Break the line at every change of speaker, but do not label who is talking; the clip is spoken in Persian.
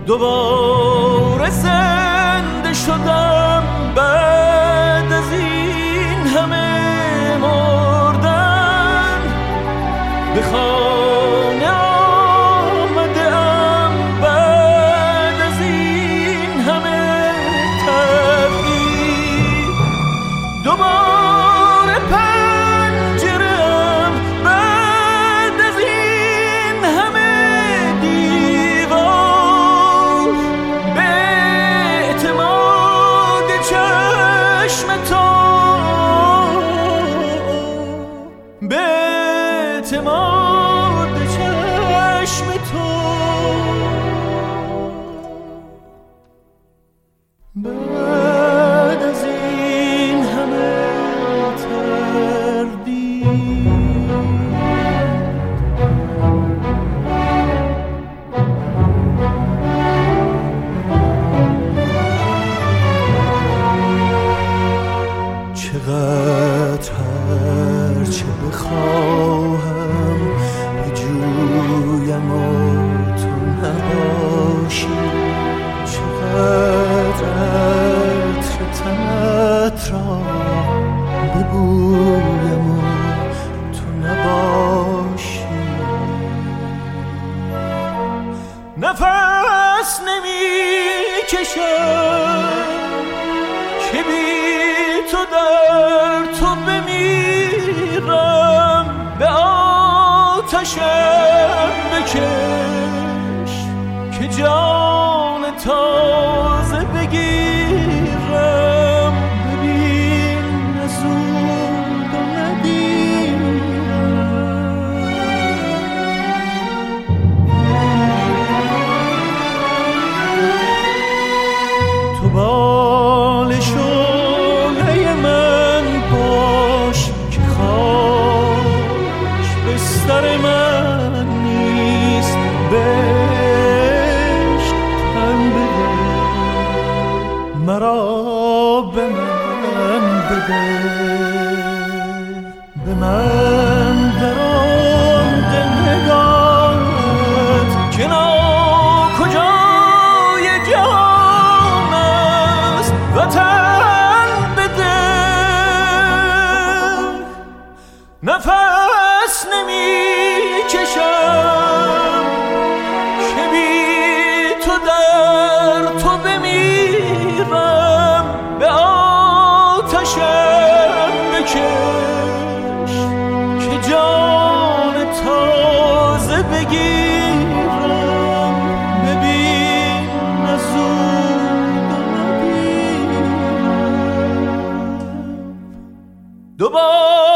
دوباره زنده شدم بعد از این همه مردن. به خانه آمدم بعد از این همه تغییر. دوباره پنجرم بعد از این همه دیوار. به اعتماد چشم تو، به اعتماد چشم تو، بعد از این همه تردید. چقدر هرچه بخواهم بجویم و تو نباشی. چقدر عطر تنت را ببویم و تو نباشی. نفس نمی‌کشم که بی تو در تو بمیرم. به آتشم بکش که جان تازه بگیرم. ببین نزود و ندیرم. تو بال شعله من باش که خاک بستر من نیست. بهشت تن بده مرا، به من بده. به من در آن دل نگاهت که ناکجای جهان است. وطن بده. نفس نمی‌کشم که بی تو در تو بمیرم. به آتشم بکش که جان تازه بگیرم. ببین نزود و ندیرم. دوباره